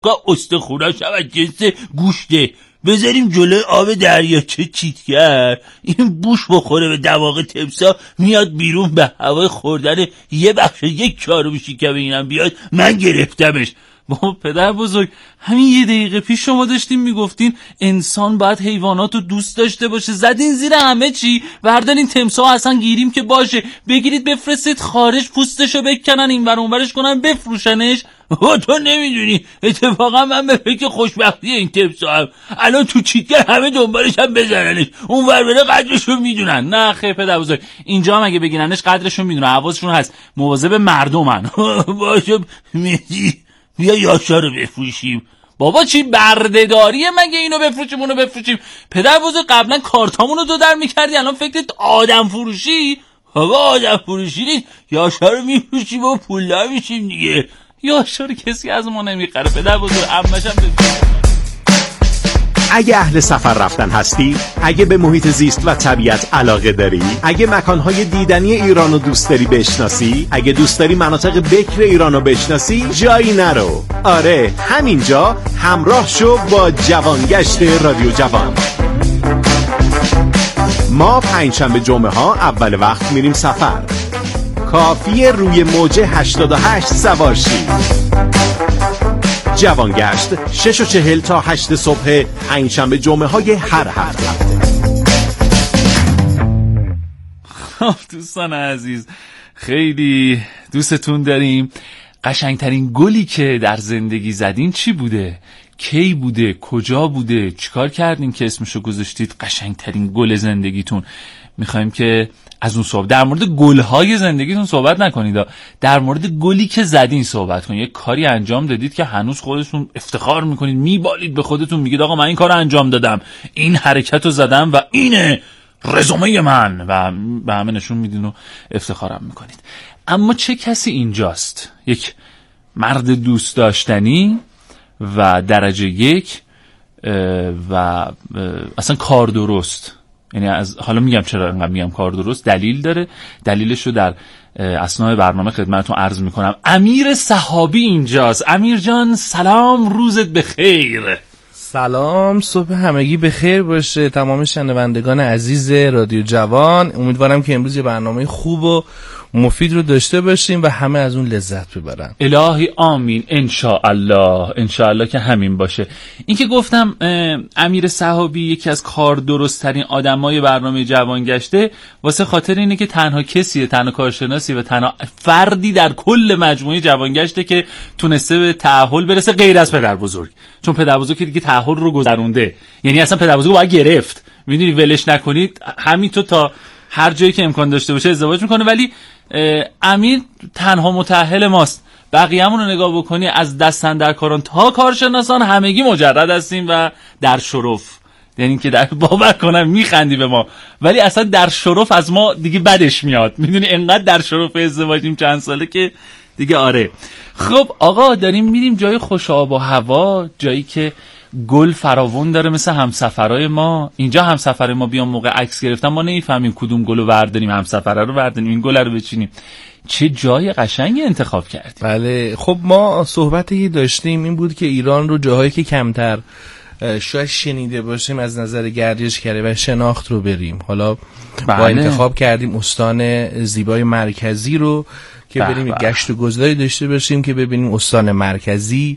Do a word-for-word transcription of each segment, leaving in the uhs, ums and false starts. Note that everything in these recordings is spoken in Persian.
گاه استخوناش هم از جنس گوشته، بذاریم جلوی آب دریاچه چیتگر، این بوش بخوره به دماغ تمساح، میاد بیرون به هوای خوردن یه بخش یک چهارم شکم اینم بیاد، من گرفتمش. بابا پدر بزرگ، همین یه دقیقه پیش شما داشتین میگفتین انسان باید حیوانات رو دوست داشته باشه، زدین زیر همه چی، بردارین تمساح اصلا گیریم که باشه، بگیرید بفرستید خارج پوستشو بکنن این ور اون ورش کنن بفروشنش. او تو نمیدونی اتفاقا من به فکر خوشبختی این تمساحم، الان تو چیتگر همه دنبالش هم بزننش، اون ور بره قدرشو میدونن. نه خیلی پدر بزرگ، اینجا هم اگه بگیرنش قدرشو میدونن، حواسشون هست، مواظب مردمن. باشه میدی بیا یاشار رو بفروشیم. بابا چی بردهداریه مگه اینو بفروشیم اونو بفروشیم؟ پدر بزرگ قبلا کارتامونو دو در میکردی، الان فکرت آدم فروشی؟ بابا آدم فروشی نیست، یاشار رو میفروشیم و پولدار میشیم دیگه. یاشار کسی از ما نمیخره پدر بزرگ، عمشم بفروشیم. اگه اهل سفر رفتن هستی، اگه به محیط زیست و طبیعت علاقه داری، اگه مکانهای دیدنی ایرانو دوست داری بشناسی، اگه دوست داری مناطق بکر ایرانو بشناسی، جایی نرو. آره همینجا همراه شو با جوانگشت رادیو جوان. ما پنجشنبه جمعه ها اول وقت میریم سفر، کافیه روی موج هشتاد و هشت سوار شی. جوانگشت شش و چهل تا هشت صبح پنجشنبه جمعه های هر هفته. خب دوستان عزیز، خیلی دوستتون داریم. قشنگترین گلی که در زندگی زدین چی بوده؟ کی بوده؟ کجا بوده؟ چیکار کردین که اسمشو گذاشتید قشنگترین گل زندگیتون؟ میخوایم که از اون صحبت، در مورد گل‌های زندگیتون صحبت نکنید، در مورد گلی که زدین صحبت کنید. یک کاری انجام دادید که هنوز خودتون افتخار میکنید، میبالید به خودتون، میگید آقا من این کارو انجام دادم، این حرکت رو زدم و اینه رزومه من، و به همه نشون میدین و افتخارم میکنید. اما چه کسی اینجاست یک مرد دوست داشتنی و درجه یک و اصلا کار درست؟ یعنی از حالا میگم چرا انقدر میگم کار درست، دلیل داره. دلیلش رو در اثناء برنامه خدمتتون عرض میکنم. امیر صحابی اینجاست. امیر جان سلام، روزت بخیر. سلام، صبح همگی بخیر باشه تمام شنوندگان عزیز رادیو جوان. امیدوارم که امروز یه برنامه خوب و مفید رو داشته باشیم و همه از اون لذت ببرن. الهی آمین، انشاءالله انشاءالله که همین باشه. این که گفتم امیر صحابی یکی از کار درست ترین آدمای برنامه جوانگشته، واسه خاطر اینه که تنها کسیه، تنها کارشناسی و تنها فردی در کل مجموعه جوانگشته که تونسته به تأهل برسه غیر از پدر بزرگ. چون پدر بزرگ که دیگه تأهل رو گذرونده، یعنی اصلا پدر بزرگ باید گرفت، میدونی ولش نکنید، همینطور تا هر جایی که امکان داشته باشه ازدواج میکنه. ولی امیر تنها متأهل ماست. بقیه‌مون رو نگاه بکنی از دست‌اندرکاران تا کارشناسان همگی مجرد هستیم و در شرف. یعنی که در باور کنم میخندی به ما، ولی اصلا در شرف از ما دیگه بدش میاد، میدونی انقدر در شرف ازدواجیم چند ساله که دیگه آره. خب آقا داریم میریم جای خوش آب و هوا، جایی که گل فراوون داره مثل همسفرای ما. اینجا همسفر ما بیان موقع عکس گرفتن ما نمیفهمیم کدوم گلو ورداریم، همسفره رو ورداریم، این گل رو بچینیم. چه جای قشنگی انتخاب کردیم. بله خب ما صحبتی داشتیم این بود که ایران رو جاهایی که کمتر شاید شنیده باشیم از نظر گردشگری و شناخت رو بریم. حالا بله. با انتخاب کردیم استان زیبای مرکزی رو که بریم گشت و گذاری داشته باشیم که ببینیم استان مرکزی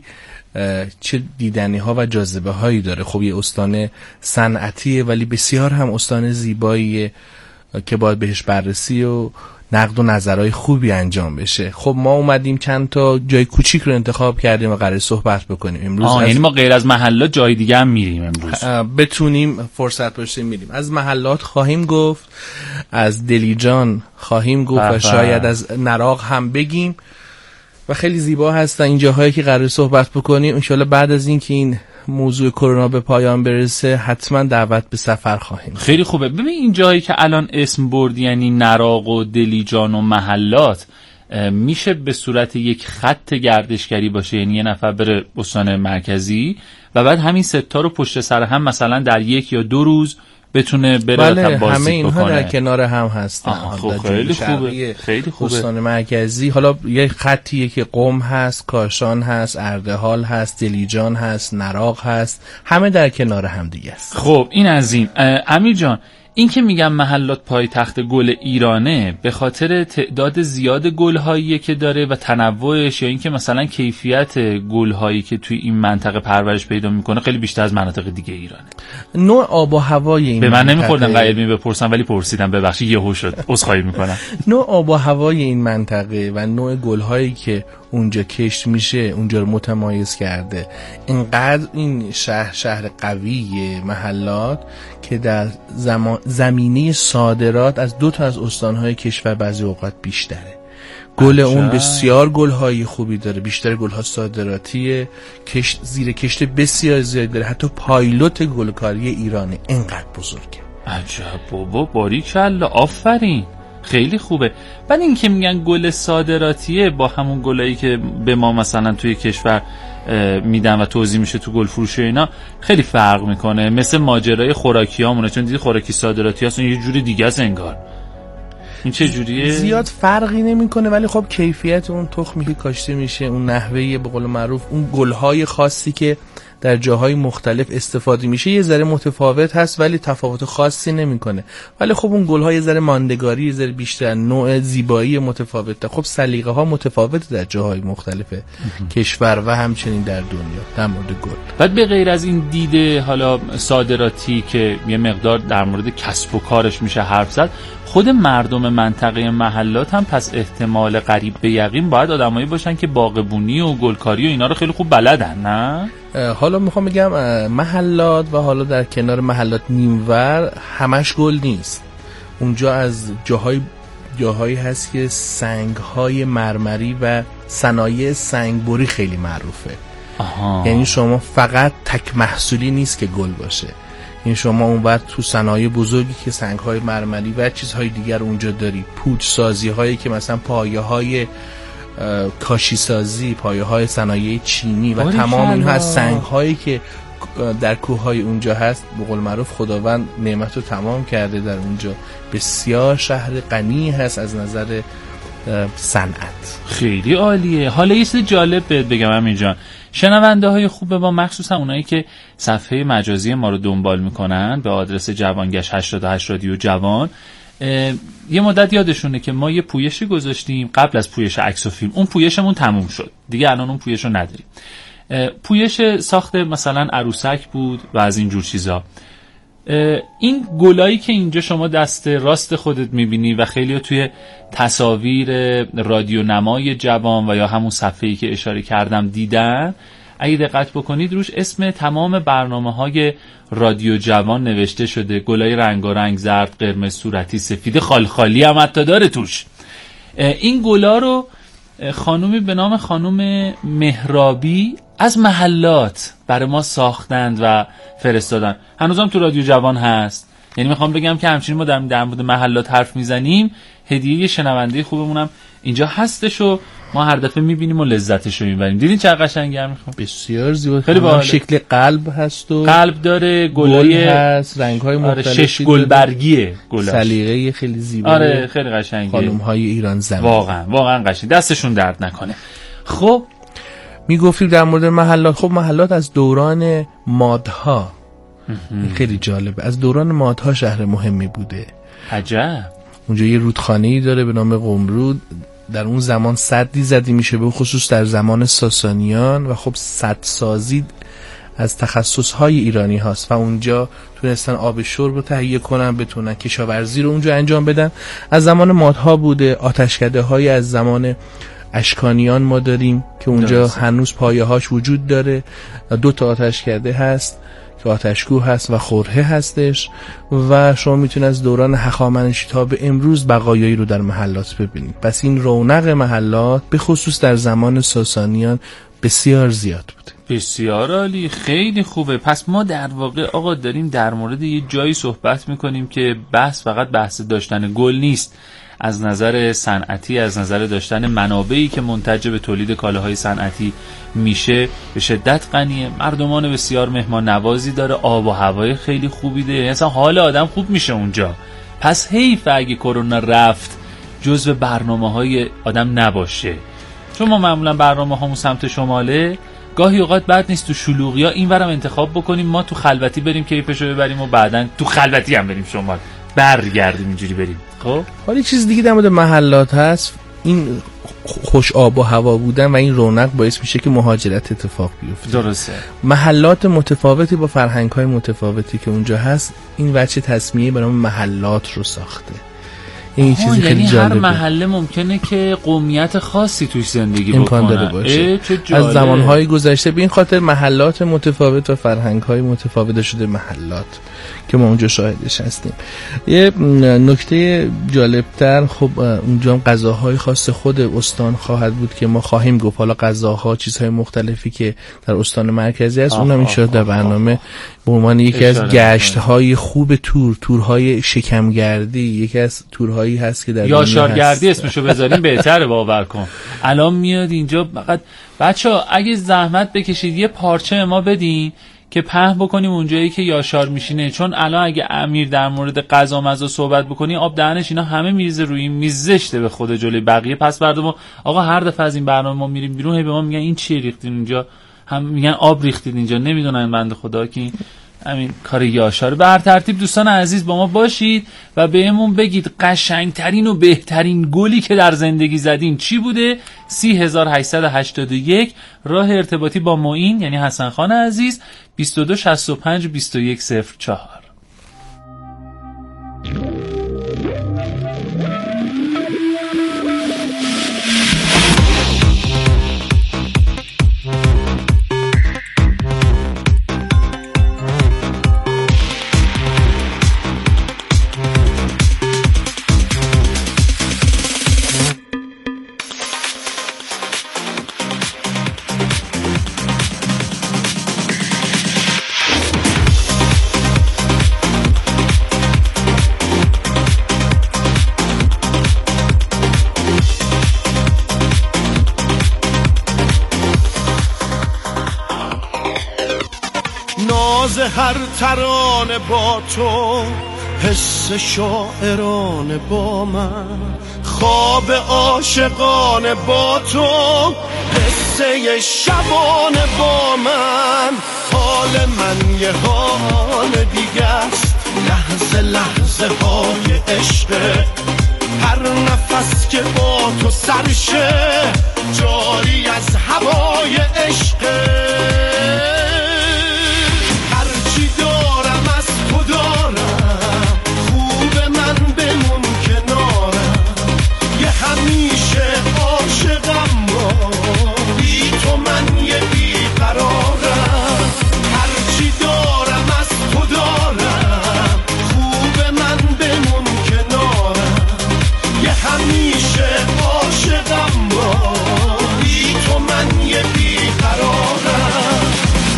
چه دیدنی ها و جاذبه هایی داره. خب یه استان صنعتیه ولی بسیار هم استان زیباییه که باید بهش بررسی و نقد و نظرهای خوبی انجام بشه. خب ما اومدیم چند تا جای کوچیک رو انتخاب کردیم و قراره صحبت بکنیم امروز. آه یعنی ما غیر از محلات جای دیگه هم میریم امروز، بتونیم فرصت باشه میریم. از محلات خواهیم گفت، از دلیجان خواهیم گفت و شاید از نراق هم بگیم و خیلی زیبا هستن این جاهایی که قراره صحبت بکنیم. انشالله بعد از این که این موضوع کرونا به پایان برسه حتما دعوت به سفر خواهیم. خیلی خوبه. ببین این جایی که الان اسم برد، یعنی نراق و دلیجان و محلات، میشه به صورت یک خط گردشگری باشه، یعنی یه نفر بره استان مرکزی و بعد همین ستا رو پشت سر هم مثلا در یک یا دو روز بتونه بره بله، و بازی همه اینها بکنه. در کنار هم هستن. خب خیلی خوبه، خیلی خوبه. استان مرکزی، حالا یه خطیه که قم هست، کاشان هست، اردهال هست، دلیجان هست، نراق هست، همه در کنار هم دیگه است. خب این از این. امیر جان، این که میگم محلات پایتخت گل ایرانه به خاطر تعداد زیاد گل‌هایی که داره و تنوعش، یا اینکه مثلا کیفیت گل‌هایی که توی این منطقه پرورش پیدا میکنه خیلی بیشتر از مناطق دیگه ایرانه؟ نوع آب و هوای این به من منطقه... نمیخوردم قیلمی بپرسم ولی پرسیدم، ببخشید یهو شد، عذرخواهی میکنم. نوع آب و هوای این منطقه و نوع گل‌هایی که اونجا کشت میشه اونجا رو متمایز کرده. اینقدر این شهر شهر قویه محلات که در زمان زمینه صادرات از دو تا از استانهای کشور بعضی اوقات بیشتره. گل اون بسیار گل‌های خوبی داره، بیشتر گل‌ها صادراتیه، کشت زیر کشت بسیار زیاد داره، حتی پایلوت گلکاری ایرانه، اینقدر بزرگه. عجب بابا، باریکلا، آفرین، خیلی خوبه. بعد این که میگن گل صادراتیه با همون گلایی که به ما مثلا توی کشور میدن و توزیع میشه تو گل فروشی اینا خیلی فرق میکنه، مثل ماجرای خوراکیامونه، چون دیدی خوراکی صادراتی هستن یه جوری دیگه است انگار. این چه جوریه؟ زیاد فرقی نمیکنه، ولی خب کیفیت اون تخمی که کاشته میشه، اون نحوه به قول معروف اون گل‌های خاصی که در جاهای مختلف استفاده میشه یه ذره متفاوت هست، ولی تفاوت خاصی نمیکنه. ولی خب اون گل‌ها یه ذره ماندگاری، یه ذره بیشتر، نوع زیبایی متفاوته. خب سلیقه ها متفاوته در جاهای مختلف کشور و همچنین در دنیا در مورد گل. بعد به غیر از این دیده حالا صادراتی که یه مقدار در مورد کسب و کارش میشه حرف زد، خود مردم منطقه محلات هم پس احتمال قریب به یقین باید آدمایی باشن که باغبونی و گلکاری و اینا رو خیلی خوب بلدن، نه؟ حالا میخوام بگم محلات و حالا در کنار محلات نیمور همش گل نیست. اونجا از جاهای جاهایی هست که سنگ‌های مرمری و صنایع سنگبری خیلی معروفه. آها. یعنی شما فقط تک محصولی نیست که گل باشه، این شما اون بعد تو صنایع بزرگی که سنگ‌های مرمری و چیزهای دیگر اونجا داری، پوچ سازی هایی که مثلا پایه های کاشی سازی، پایه های صنایع چینی و تمام اینها از سنگ هایی که در کوه های اونجا هست، به قول معروف خداوند نعمت رو تمام کرده در اونجا. بسیار شهر غنی هست از نظر صنعت. خیلی عالیه. حالا یه چیز جالب بهت بگم امین جان، شنونده های خوب با مخصوصا اونایی که صفحه مجازی ما رو دنبال میکنن به آدرس جوانگش هشتاد و هشت رادیو جوان، یه مدت یادشونه که ما یه پویشی گذاشتیم قبل از پویش عکس و فیلم. اون پویشمون تموم شد دیگه، الان اون پویش رو نداریم. پویش ساخت مثلا عروسک بود و از این جور چیزا. این گلایی که اینجا شما دست راست خودت میبینی و خیلی توی تصاویر رادیو نمای جوان و یا همون صفحه‌ای که اشاره کردم دیدن، اگه دقت بکنید روش اسم تمام برنامه‌های رادیو جوان نوشته شده. گلای رنگارنگ، زرد، قرمز، صورتی، سفید، خالخالی هم حتی داره توش. این گلا رو خانومی به نام خانوم مهرابی از محلات برای ما ساختند و فرستادن. هنوزم تو رادیو جوان هست. یعنی میخوام بگم که همچنین ما در در مورد محلات حرف میزنیم، هدیه شنونده خوبمونم اینجا هستش و ما هر دفعه میبینیم و لذتش رو میبریم. دیدین چقدر قشنگه؟ میخوام بسیار زیبا، خیلی با شکل قلب هست و قلب داره، گلای هست، رنگ‌های مختلفی، آره شش گل برگیه گلاش، سلیقه خیلی زیبا. آره خیلی قشنگه. خانم‌های ایران زمین واقعا واقعا قشنگ، دستشون درد نکنه. خب میگفتیم در مورد محلات. خب محلات از دوران مادها خیلی جالبه، از دوران مادها شهر مهمی بوده. عجب. اونجا یه رودخانه‌ای داره به نام قمرود. در اون زمان سدی زدی میشه، به خصوص در زمان ساسانیان، و خب سدسازی از تخصص‌های ایرانی هاست و اونجا تونستن آب شرب رو تهیه کنن، بتونن کشاورزی رو اونجا انجام بدن. از زمان مادها بوده. آتشکده‌های از زمان اشکانیان ما داریم که اونجا درست. هنوز پایه‌هاش وجود داره. دو تا آتشکده هست که آتشکوه هست و خرهه هستش و شما میتونید از دوران هخامنشی تا به امروز بقایایی رو در محلات ببینید. پس این رونق محلات به خصوص در زمان ساسانیان بسیار زیاد بوده. بسیار عالی، خیلی خوبه. پس ما در واقع آقا داریم در مورد یه جایی صحبت میکنیم که بحث فقط بحث داشتن گل نیست. از نظر صنعتی، از نظر داشتن منابعی که منتج به تولید کالاهای صنعتی میشه به شدت غنیه. مردمان بسیار مهمان نوازی داره، آب و هوای خیلی خوبی داره، اصلا حال آدم خوب میشه اونجا. پس حیف اگه کرونا رفت جزو برنامه‌های آدم نباشه، چون ما معمولا برنامه هامون سمت شماله، گاهی اوقات بد نیست تو شلوغیا اینورم انتخاب بکنیم، ما تو خلوتی بریم کیفشو ببریم و بعدن تو خلوتی هم بریم شمال برگردیم اینجوری بریم. خب حالا چیز دیگه در مورد محلات هست، این خوش آب و هوا بودن و این رونق باعث میشه که مهاجرت اتفاق بیفته. درسته. محلات متفاوتی با فرهنگ‌های متفاوتی که اونجا هست، این وجه تسمیه برای محلات رو ساخته. این چیزی خیلی یعنی جالبه. هر محله ممکنه که قومیت خاصی توش زندگی بکنه، امکان داره باشه. از زمانهای گذشته به این خاطر محلات متفاوت و فرهنگ‌های متفاوت شده محلات که ما اونجا شاهدش هستیم. یه نکته جالبتر، خب اونجا هم غذاهای خاص خود استان خواهد بود که ما خواهیم گفت. حالا غذاها، چیزهای مختلفی که در استان مرکزی هست اونم ان شاءالله در برنامه به عنوان یکی از گشت‌های خوب تور، تورهای شکمگردی، یکی از تورهایی هست که در یا شارگردی اسمشو بذاریم بهتره، باور کن. الان میاد اینجا فقط بچه‌ها اگه زحمت بکشید یه پارچه ما بدین که پهن بکنیم اونجایی که یاشار میشینه، چون الان اگه امیر در مورد غذا مزه صحبت بکنی آب دهنش اینا همه میریزه روی این میز، زشته به خود جلوی بقیه. پس بعد ما آقا هر دفعه از این برنامه ما میریم بیرون هی به ما میگن این چی ریختین اینجا، هم میگن آب ریختید اینجا، نمیدونن بنده خدا که همین کار یاشار. به هر ترتیب دوستان عزیز با ما باشید و بهمون بگید قشنگترین و بهترین گلی که در زندگی زدین چی بوده. سی هزار و هشتصد و هشتاد و یک راه ارتباطی با معین یعنی حسن خان عزیز بیست و دو شصت و پنج بیست و یک صفر چهار. هر ترانه با تو، حس شاعرانه با من، خواب عاشقانه با تو، قصه شبانه با من. حال من یه حال دیگه است، لحظه لحظه های عشق، هر نفس که با تو سرشه جاری از هوای عشق. همیشه عاشقم با بی تو من یه بیقرارم، هرچی دارم از تو دارم، خوب من بمون کنارم. یه همیشه عاشقم با بی تو من یه بیقرارم.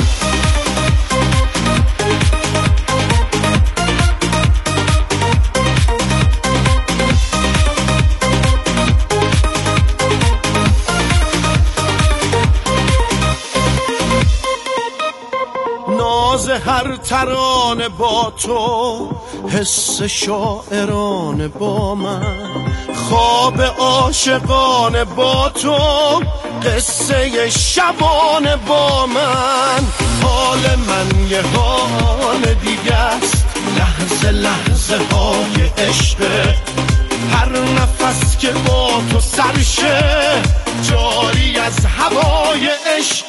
هر ترانه با تو، حس شاعرانه با من، خواب عاشقانه با تو، قصه شبانه با من. حال من یه حال دیگه است، لحظه لحظه های عشق، هر نفس که با تو سرشه جاری از هوای عشق.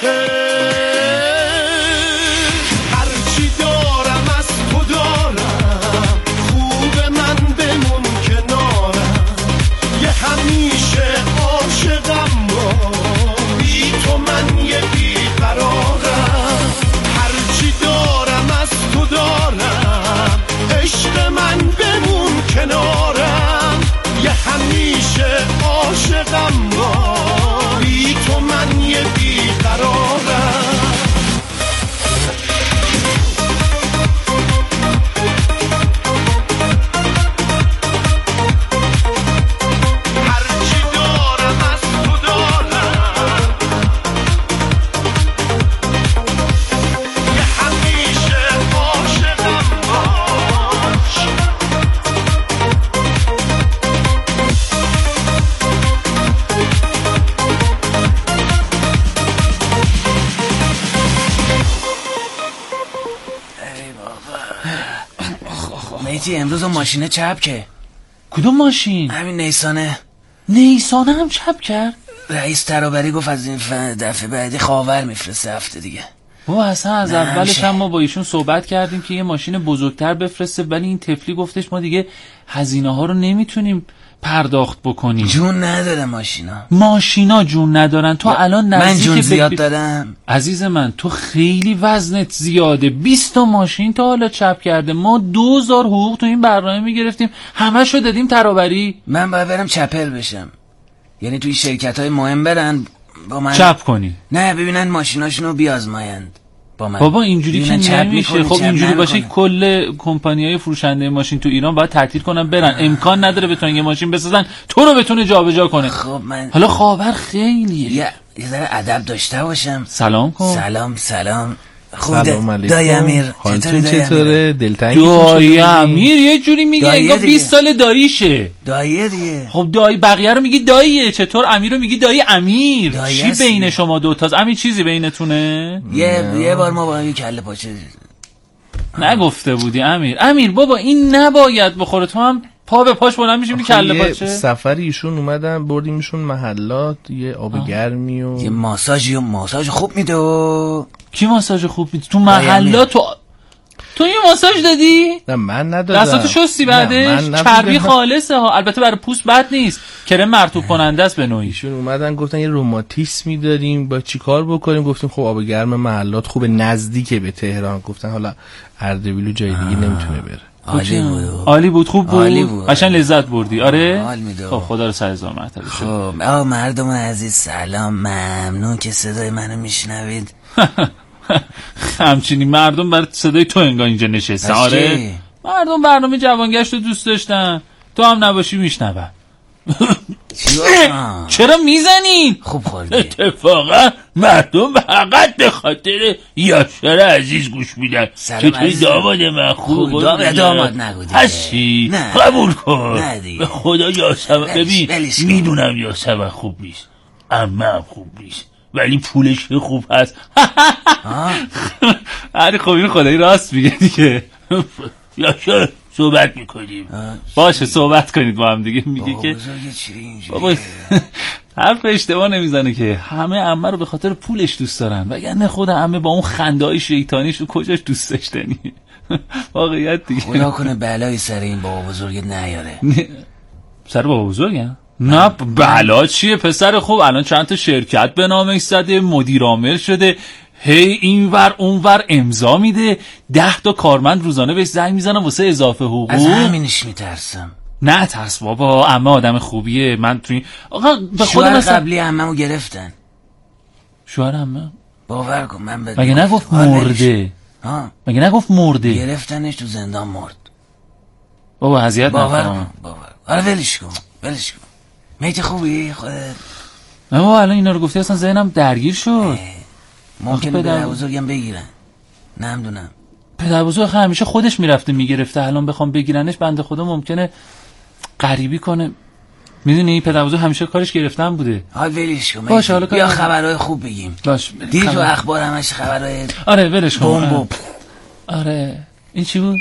همیشه عاشقم با بی تو من یه بیقرارم، هرچی دارم از تو دارم، عشق من بمون کنارم. یه همیشه عاشقم با بی تو من یه بیقرارم. میتی امروز اون ماشینه چپ که. کدوم ماشین؟ همین نیسانه. نیسانه هم چپ کرد؟ رئیس ترابری گفت از این دفعه بعدی خاور میفرسته هفته دیگه. بابا اصلا از اولش هم ما با ایشون صحبت کردیم که یه ماشین بزرگتر بفرسته، ولی این تفلی گفتش ما دیگه هزینه ها رو نمیتونیم پرداخت بکنیم. جون نداره ماشینا. ماشینا جون ندارن. تو الان نزدیک من جون زیاد بی... دارم. عزیز من تو خیلی وزنت زیاده. بیست تا ماشین تا حالا چپ کرده. ما دوزار حقوق تو این برنامه میگرفتیم، همه شو دادیم ترابری. من باید برم چپل بشم، یعنی توی شرکت های مهم برن با من چپ کنی. نه ببینن ماشیناشونو بیازمایند با من. بابا اینجوری که نمیشه. خب اینجوری باشه کنه. کل کمپانی‌های فروشنده ماشین تو ایران باید تعطیل کنن برن. آه. امکان نداره بتونن یه ماشین بسازن تو رو بتونه جابجا کنه. خب من حالا خاور خیلیه. یه یه ذره ادب داشته باشم. سلام کن. سلام سلام. سلام علیکم. دایی امیر حالتون چطوره؟ دلتنگی دایی امیر یه جوری میگه انگار بیست سال داییشه. دایی دیگه. خب دایی بقیه رو میگی داییه، چطور امیر رو میگی دایی امیر؟ دایی چی بین دیگه. شما دوتاست؟ امیر چیزی بینتونه؟ یه یه بار ما با هم کله پاچه نگفته بودی امیر. امیر بابا این نباید بخوره. تو هم پا به پاش بلند میشیم کله پاچه. سفری ایشون اومدن بردیمشون محلات، یه آب گرمی و یه ماساژی و ماساژ خوب میده. و کی ماساژ خوب میده؟ تو محلات تو تو یه ماساژ دادی؟ نه من ندادم. دستاتو شستی بعدش؟ چربی خالصه ها. البته برای پوست بد نیست، کرم مرطوب کننده است به نوعی. ایشون اومدن گفتن یه روماتیسمی داریم با چیکار بکنیم؟ گفتیم خب آب گرم محلات خوبه، نزدیکه به تهران. گفتن حالا اردبیل و جای دیگه نمیتونه بره. عالی بود. عالی بود. خوب بود. عالی بود. قشنگ لذت بردی. آره حال میده. خب خدا رو سر هزار مرتبه شکر. خب آ مردم عزیز سلام، ممنون که صدای منو میشنوید. همچنین مردم بر صدای تو انگار اینجا نشستن. آره مردم برنامه جوانگشت رو دوست داشتن، تو هم نباشی میشنون. چرا میزنین؟ خوب خوردی. اتفاقا مردم فقط به خاطر یاشار عزیز گوش میدن. چطوری داماد من؟ خوب خوب داماد داماد نگو دیگه. هستی؟ قبول کن. به خدا یاسمن ببین میدونم یاسمن خوب نیست، اما هم خوب نیست، ولی پولش خوب هست. آره خب این خدایی راست میگه دیگه. یاشار صحبت میکنیم. باشه صحبت کنید با هم دیگه. میگه که بابا حرف اشتباه نمیزنه که همه عمه رو به خاطر پولش دوست دارن، وگرنه خود عمه با اون خنده‌های شیطانیش رو کجاش دوست داشتنی. واقعیت دیگه. خدا کنه بلایی سر این بابا بزرگت نیاره. سر بابا بزرگم؟ نه بلا چیه پسر خوب، الان چند تا شرکت به نامش زده، مدیر عامل شده، هی اینور اونور امضا میده، ده تا کارمند روزانه بهش زنگ میزنن واسه اضافه حقوق. از همینش میترسم. نه ترس بابا، عمه آدم خوبیه. من توی آقا به خودم مثلا قبلی عمه‌مو گرفتن. شوهر عمه باور کن من بده. مگه نگفت مرده؟ ها مگه نگفت مرده؟ گرفتنش تو زندان مرد. بابا اذیت نکن. باور کن باور. آره ولش کن ولش کن. میت خوبی خودت؟ نه بابا الان اینا رو گفتی اصلا ذهنم درگیر شد. ممکنه پدر بزرگم بگیرن، نمیدونم. پدر بزرگ همیشه خودش میرفته میگرفته، الان بخوام بگیرنش بنده خدا ممکنه غریبی کنه. میدونی پدر بزرگ همیشه کارش گرفتن بوده. ها ولش کن. باشه حالا بیا خبرهای خوب بگیم. باش دیر تو اخبار همش خبرهای. آره ولش کن. بمب. آره این چی بود؟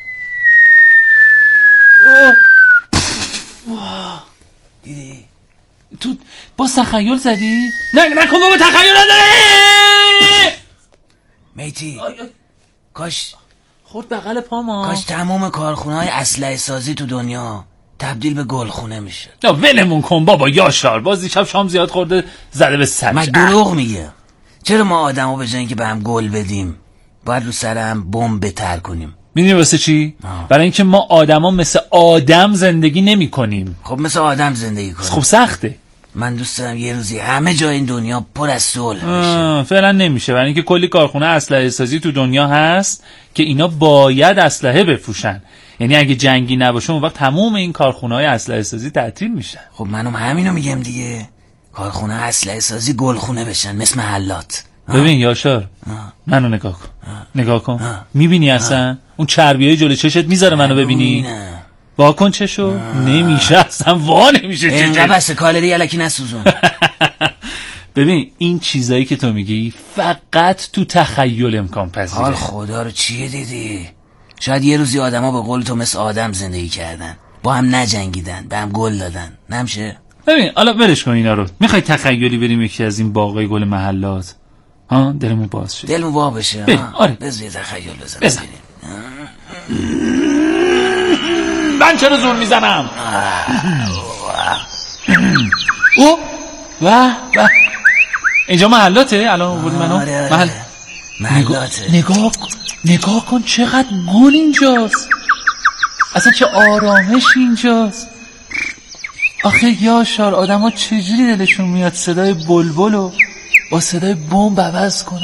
دیدی؟ تو با تخیل زدی؟ نه نکن بابا تخیل نداره. میتی کاش خورد بغل پاما. کاش تمام کارخونه‌های اسلحه سازی تو دنیا تبدیل به گلخونه میشه. نه ولمون کن بابا یاشار، باز دیشب شام زیاد خورده زده به سرش. من دروغ میگه. چرا ما آدمو به جای اینکه به هم گل بدیم باید رو سر هم بمب بتر کنیم؟ میدونی واسه چی؟ آه. برای اینکه ما آدما مثل آدم زندگی نمی کنیم. خب مثل آدم زندگی کنیم. خب سخته. من دوست دارم یه روزی همه جای این دنیا پر از صلح بشه. فعلا نمیشه، برای اینکه کلی کارخونه اسلحه سازی تو دنیا هست که اینا باید اسلحه بفروشن. یعنی اگه جنگی نباشه اون وقت تموم این کارخونه‌های اسلحه سازی تعطیل میشن. خب منم همینو میگم دیگه. کارخونه اسلحه سازی گلخونه بشن مثل محلات. ببین یاشار منو نگاه کن. آه. نگاه کن. میبینی اصلا اون چربیای جلوی چشت میذاره منو ببینی؟ نه. وا کن چشو. نمیشه اصلا، وا نمیشه چشو. اینقدر بس کالری الکی نسوزون. ببین این چیزایی که تو میگی فقط تو تخیل امکان پذیره. حال خدا رو چیه دیدی؟ شاید یه روزی آدما به قول تو مثل آدم زندگی کردن، با هم نجنگیدن، به هم گل دادن. نمیشه؟ ببین حالا ولش کن اینا رو. میخوای تخیلی بریم یکی از این باغای گل محلات؟ ها دلمون باز شه. دلمون وا بشه. آره بذار یه تخیل بزنم. بزن. من چرا زور میزنم؟ او واه واه اینجا محلاته الان بودی منو محل محلاته. نگاه نگاه کن چقدر گل اینجاست، اصلا چه آرامش اینجاست. آخه یاشار آدم ها چجوری دلشون میاد صدای بلبل و با صدای بمب عوض کنن؟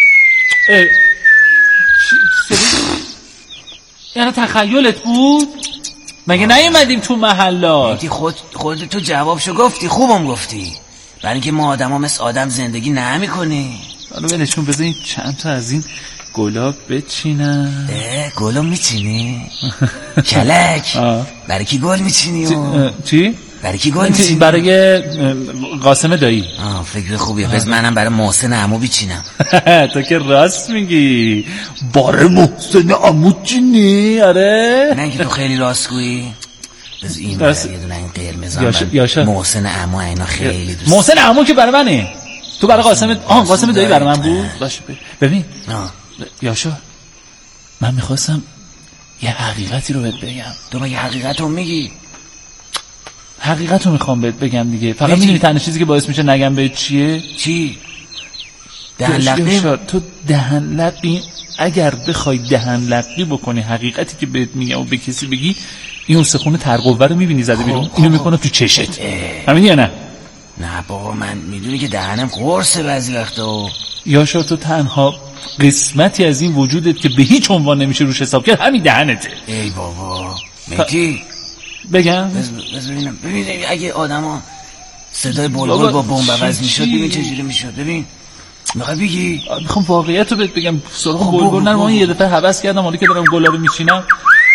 یعنی تخیلت بود؟ مگه نیومدیم تو محلات؟ خود خود تو جوابشو گفتی، خوبم گفتی. برای اینکه ما آدما مثل آدم زندگی نمی‌کنیم. حالا ولشون بذارین چند تا از این گلاب بچینم. اه گلو میچینی؟ کلک برای کی گل میچینی؟ چی؟ برای کی گل میچینی؟ برای قاسم دایی. آه فکر خوبیه. پس منم برای محسن عمو بچینم. تو که راست میگی، برای محسن عمو چینی؟ آره نه اینکه تو خیلی راستگویی. بس این برای یه دونه این قرمز محسن عمو اینا خیلی دوست. محسن عمو که برای منه، تو برای قاسم آه قاسم دایی برای من بود. باشه ببین یاشا، من میخواستم یه حقیقتی رو بهت بگم. تو مگه حقیقت رو میگی؟ حقیقت رو میخوام بهت بگم دیگه. فقط میدونی تنها چیزی که باعث میشه نگم بهت چیه؟ چی؟ دهن لقی؟ تو دهن لقی. اگر بخوای دهن لقی بکنی حقیقتی که بهت میگم و به کسی بگی، این استخون ترقوه رو میبینی زده بیرون، اینو میکنه تو چشت. همین یا نه؟ نه بابا من میدونی که دهنم قرصه بعضی وقتا. یاشار تو تنها قسمتی از این وجودت که به هیچ عنوان نمیشه روش حساب کرد همین دهنته. ای بابا میگی بگم ببینم ببین اگه آدما صدای بلبل با بمب عوض میشد ببین چه جوری میشد. ببین میخوای بگی؟ میخوام واقعیت رو بهت بگم. سراغ بلبل نه، من یه دفعه هوس کردم حالا که دارم گلا رو میچینم.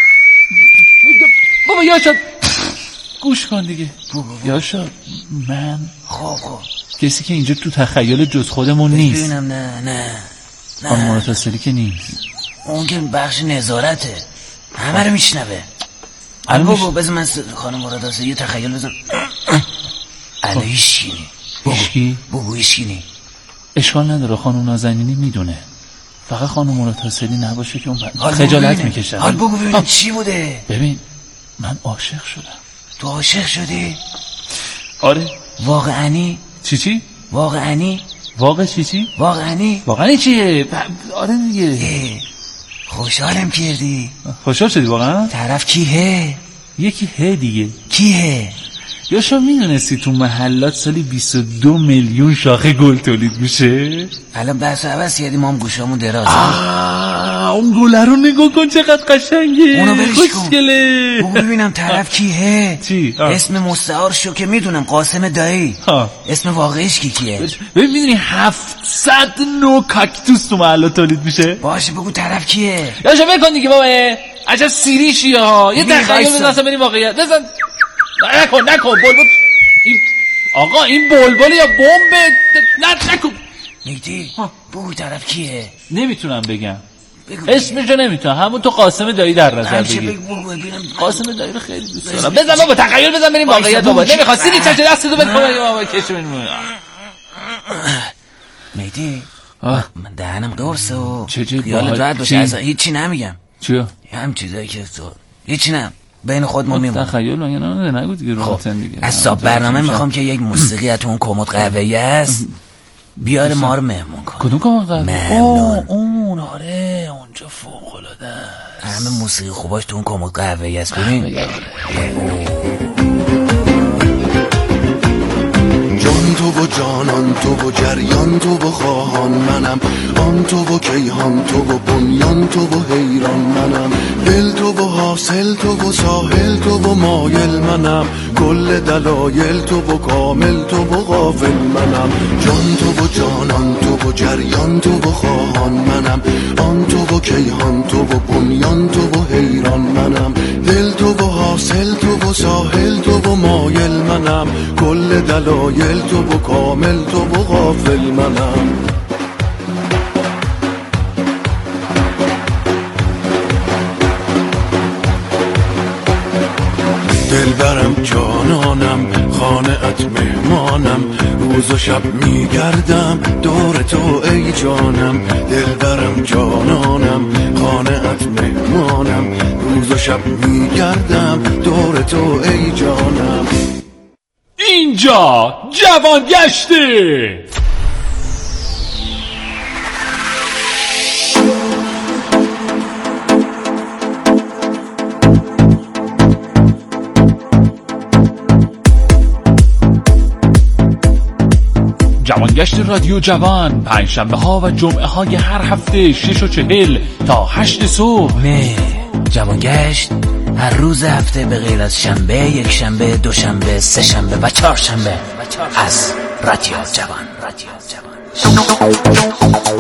بابا یاشار گوش کن دیگه. یاشار من خب خب کسی که اینجا تو تخیل جز خودمون نیست. ببینم نه نه نه خانم مراد که نیست. اون که بخش نظارته، همه رو میشنوه. الان بابا بذار من خانم مراد یه تخیل بزن. الان هیچکی هیچکی؟ بابا هیچکی اشکال نداره، خانم نازنینی میدونه. فقط خانم مراد حسینی نباشه که اون خجالت میکشه. حال بگو ببینم چی بوده. ببین من عاشق شدم. تو عاشق شدی؟ آره. واقعانی؟ چی چی؟ واقعانی؟ واقع چی چی؟ واقعانی؟ واقعانی چیه؟ آره دیگه. خوشحالم کردی. خوشحال شدی واقعا؟ طرف کیه؟ یکی ه دیگه. کیه؟ یاشا میدونستی تو محلات سالی بیست و دو میلیون شاخه گل تولید میشه؟ الان بحث عوض کردیم، ما هم گوشامون درازه. اون گله رو نگاه کن چقدر قشنگه. اونو بریش کن بگو ببینم طرف کیه. چی؟ اسم مستعار شو که میدونم، قاسم دایی. ها. اسم واقعیش کی کیه؟ ببین میدونی هفتصد نوع کاکتوس تو محلات تولید میشه؟ باشه بگو طرف کیه. یاشا بکن دیگه بابا، عجب سیریشی ها. یه تخیل بزن اصلا بریم واقعیت. بزن نکن نکن بلبل. این آقا این بلبل یا بمب؟ نه نکن. میگی بگو طرف کیه. نمیتونم بگم اسمشو، نمیتونم. همون تو قاسم دایی در نظر بگیر. قاسم دایی رو خیلی دوست دارم. بزن بابا تخیل بزن بریم واقعیت. بابا نمیخواستی نیچه چه دستتو بده بابا کشو بریم. میدی من دهنم قرصه و چه خیالت راحت باشه، اصلا هیچی نمیگم. چیه؟ هم چیزایی که تو هیچی نم بین خودمون میمون. تخیل مگه نه نگو دیگه راحتن دیگه. از صاحب برنامه میخوام که یک موسیقی از اون کمد قهوه‌ای است بیاره ما رو مهمون کن. کدوم کمد قهوه؟ ممنون. اون آره اونجا فوق العاده است. همه موسیقی خوباش تو اون کمد قهوه‌ای است. ببین جان تو و جانان تو و جریان تو و خواهان منم، آن تو و کیهان تو و بنیان تو و حیران منم، دل تو و حاصل تو و ساحل تو و مایل منم، کل دلایل تو و کامل تو و غافل منم. جان تو و جانان تو و جریان تو و خواهان منم، آن تو و کیهان تو و بنیان تو و حیران منم، دل تو و حاصل تو و ساحل تو و مایل منم، کل دلایل تو و کامل تو و غافل منم. منم، روز و شب میگردم دور تو ای جانم، دلبرم جانانم، خانه‌ات مهمانم، روز و شب میگردم دور تو ای جانم. اینجا جوان گشته. جوانگشت رادیو جوان پنجشنبه ها و جمعه های هر هفته شش و چهل تا هشت صبح. نه جوانگشت هر روز هفته به غیر از شنبه، یک شنبه، دو شنبه، سه شنبه و چهار شنبه از رادیو جوان. رادیو جوان.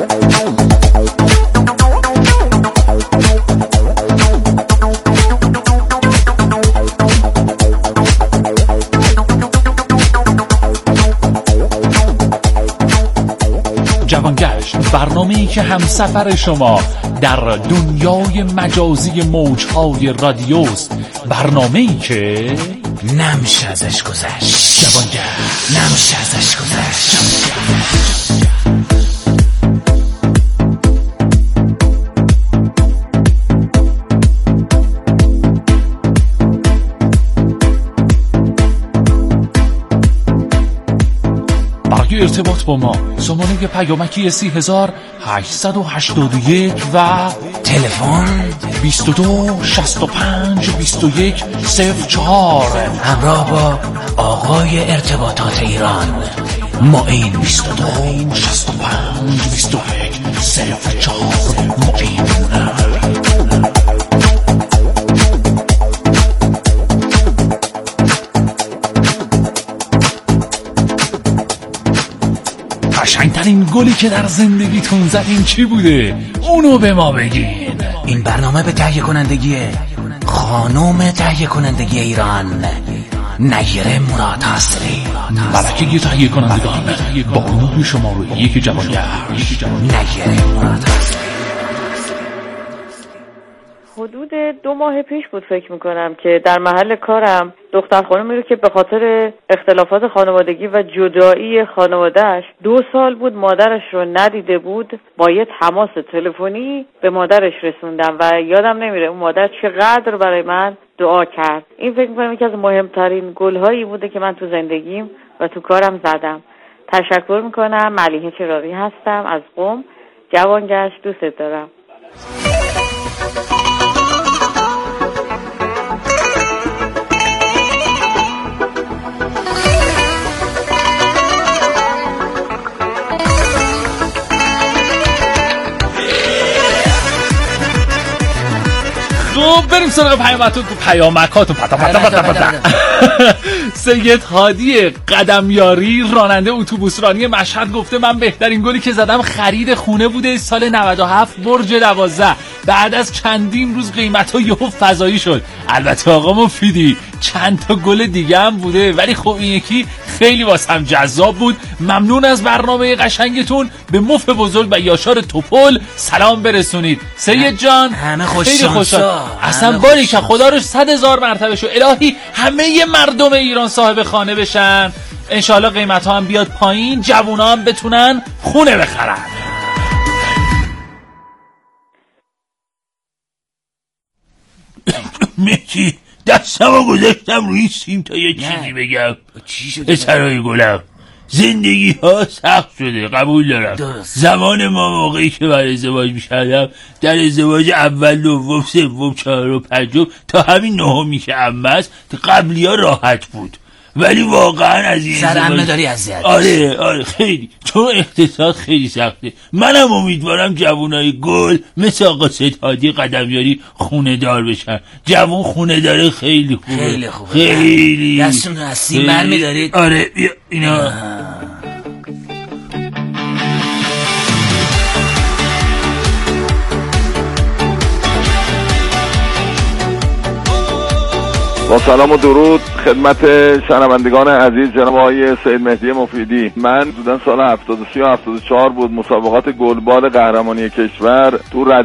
جوانگشت، برنامه‌ای که همسفر شما در دنیای مجازی موج‌های رادیوست، برنامه‌ای که نمیشه ازش گذشت. جوانگشت نمیشه ازش گذشت. برای ارتباط با ما شماره پیامکی سی هزار هشتصد و هشتاد و یک و تلفن بیست و دو شصت و پنج بیست و یک صفر چهار همراه با آقای ارتباطات ایران معین. بیست و دو شصت و پنج بیست و یک صفر چهار معین. قشنگترین گلی که در زندگیتون زدین چی بوده؟ اونو به ما بگین. این برنامه به تهیه کنندگی خانوم تهیه کنندگی ایران نیره مراد هستری. ملکه تهیه کنندگان با گروه شماره یک جوانگشت نیره مراد هستری. حدود دو ماه پیش بود فکر میکنم که در محل کارم دختر خانمی رو که به خاطر اختلافات خانوادگی و جدایی خانوادهش دو سال بود مادرش رو ندیده بود، با یه تماس تلفنی به مادرش رسوندم و یادم نمیره اون مادر چقدر برای من دعا کرد. این فکر میکنم یکی از مهمترین گل‌هایی بوده که من تو زندگیم و تو کارم زدم. تشکر میکنم. ملیحه چراغی هستم از قم. جوانگشت، دوست دارم. خب بریم سراغ پیامکاتون پیامکاتون پتا پتا پتا پتا. سید هادی قدمیاری راننده اتوبوس رانی مشهد گفته من بهترین گلی که زدم خرید خونه بوده سال نود و هفت برج دوازده. بعد از چندین روز قیمت‌ها یهو فضایی شد. البته آقا مفیدی چند تا گل دیگه هم بوده ولی خب این یکی خیلی واسم جذاب بود. ممنون از برنامه قشنگتون. به مف بزرگ و یاشار توپل سلام برسونید. سید جان همه خوش خیلی خوشحال. اصلا همه باری که خدا رو صد هزار مرتبه شو الهی همه مردم ایران صاحب خانه بشن. انشالله قیمت ها هم بیاد پایین، جوونا هم بتونن خونه بخرن. مکی دستمو گذاشتم روی سیم تا یه چیزی بگم. چی شده؟ پسرای گلم، زندگی ها سخت شده، قبول دارم. درست. زمان ما موقعی که بر ازدواج می‌کردم، در ازدواج اول، دوم، سوم، چهارم و پنجم تا همین نهمی که عمه است قبلی ها راحت بود. ولی واقعا از این سر عمه داری اذیت. آره آره خیلی، چون اقتصاد خیلی سخته. منم امیدوارم جوانای گل مثل آقا سید هادی قدمیاری خونه دار بشن. جوان خونه داره خیلی خوبه. خیلی خوبه. خیلی دستون رو از سیم بر میدارید؟ آره اینا. با سلام و درود خدمت شنوندگان عزیز جناب آقای سید مهدی مفیدی. من حدوداً سال هفتاد و سه یا هفتاد و چهار بود مسابقات گلبال قهرمانی کشور تو